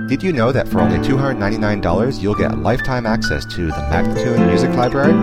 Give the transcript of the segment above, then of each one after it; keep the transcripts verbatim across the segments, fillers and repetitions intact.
Did you know that for only two hundred ninety-nine dollars you'll get lifetime access to the Magnatune Music Library?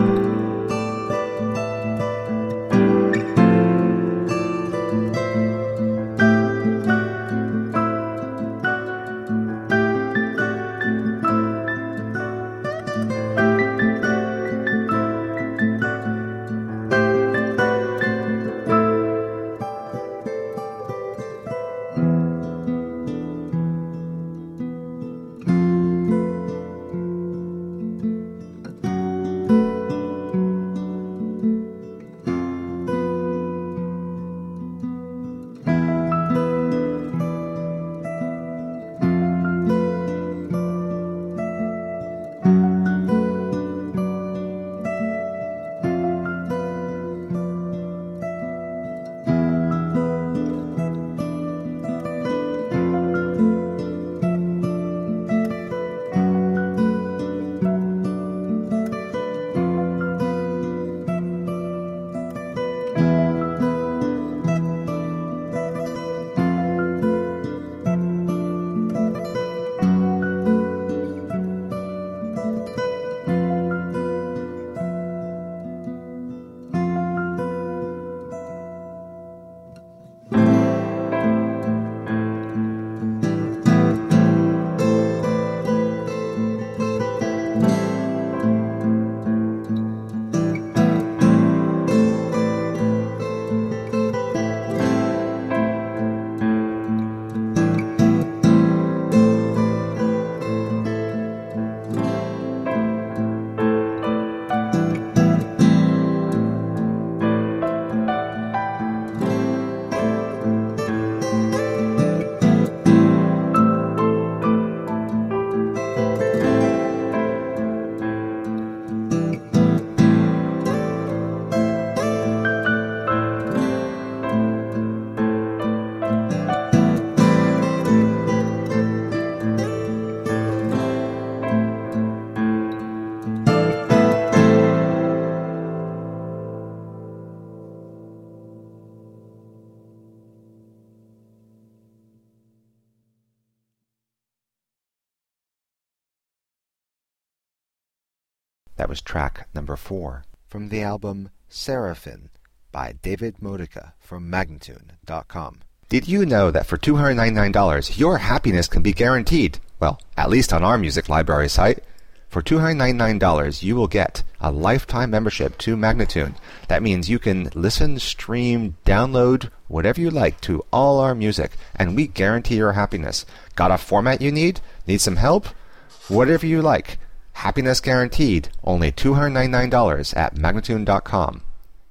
That was track number four from the album Seraphim by David Modica from Magnatune dot com. Did you know that for two hundred ninety-nine dollars your happiness can be guaranteed? Well, at least on our music library site. For two hundred ninety-nine dollars you will get a lifetime membership to Magnatune. That means you can listen, stream, download, whatever you like to all our music, and we guarantee your happiness. Got a format you need? Need some help? Whatever you like. Happiness guaranteed. Only two hundred ninety-nine dollars at Magnatune dot com.